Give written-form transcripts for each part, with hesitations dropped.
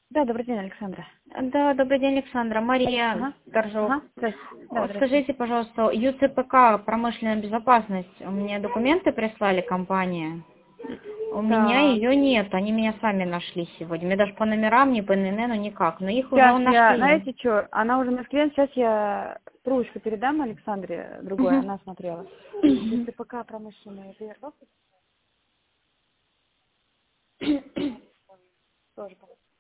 Да, добрый день, Александра. Да, добрый день, Александра. Мария Ага. Торжок. Ага. Здрасте. Да, Вот здрасте. скажите, пожалуйста, ЮЦПК «Промышленная безопасность». Мне документы прислали компания. У меня Так. ее нет. Они меня сами нашли сегодня. Мне даже по номерам, ни по ННН, никак. Но их уже Сейчас я, нашли. знаете что, она уже на клиент, сейчас я трубочку передам Александре, другой, Мгм. она смотрела. Мгм. Если пока промышленная безопасность, тоже.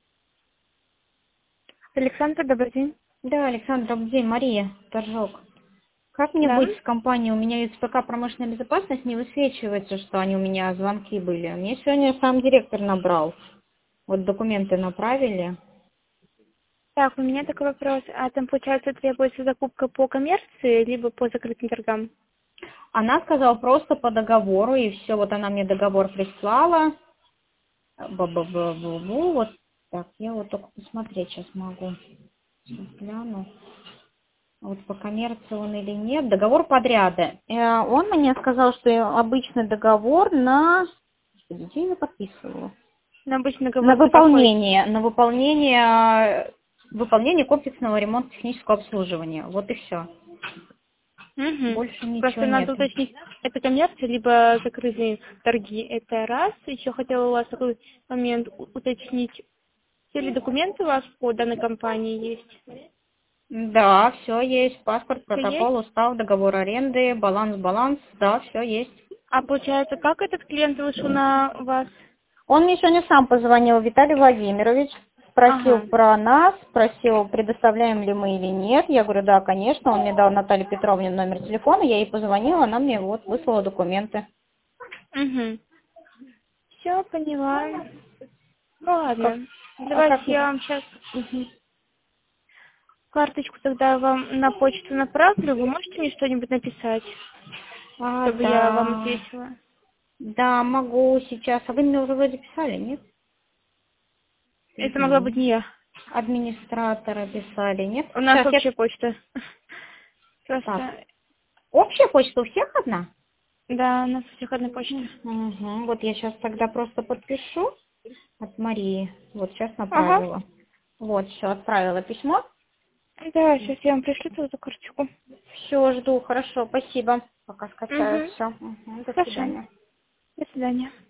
Александра, добрый день. Да, Александра, добрый день. Мария Торжок. Как мне Да. быть с компанией? У меня ЮЦПК «Промышленная безопасность» не высвечивается, что они у меня звонки были. Мне сегодня сам директор набрал. Вот документы направили. Так, у меня такой вопрос. А там, получается, требуется закупка по коммерции, либо по закрытым торгам? Она сказала просто по договору, и все. Вот она мне договор прислала. Бу-бу-бу-бу-бу. Вот так, я вот только посмотреть сейчас могу. Сейчас гляну. Вот по коммерции он или нет. Договор подряда. Он мне сказал, что обычный договор на... Господи, где я подписывала? На обычный На договор это какой? выполнение. На выполнение комплексного ремонта технического обслуживания. Вот и все. Угу. Больше ничего Просто надо нет. уточнить, это коммерция, либо закрытые торги. Это раз. Еще хотела у вас такой момент уточнить. Все ли документы у вас по данной компании есть? Да, все есть. Паспорт, Все есть? протокол, устав, договор аренды, баланс. Да, все есть. А получается, как этот клиент вышел на вас? Он мне сегодня сам позвонил, Виталий Владимирович, спросил Ага. про нас, спросил, предоставляем ли мы или нет. Я говорю, да, конечно. Он мне дал Наталье Петровне номер телефона, я ей позвонила, она мне вот выслала документы. Угу. Все, поняла. Ну Как, ладно. а Давайте как? я вам сейчас карточку тогда вам на почту направлю. Вы можете мне что-нибудь написать, чтобы я вам Да. ответила? Да, могу сейчас. А вы мне уже вроде писали, нет? Это могла быть Мгм. не я. Администратора писали, нет? У нас Сейчас я... общая почта. Так. Просто, Общая почта у всех одна? да, у нас у всех одна почта. Мгм. Вот я сейчас тогда просто подпишу от Марии. Вот сейчас Ага. направила. Вот, все, отправила письмо. Да, сейчас я вам пришлю эту карточку. Все, жду. Хорошо, спасибо. Пока скачаю Угу. все. До Хорошо. свидания. До свидания.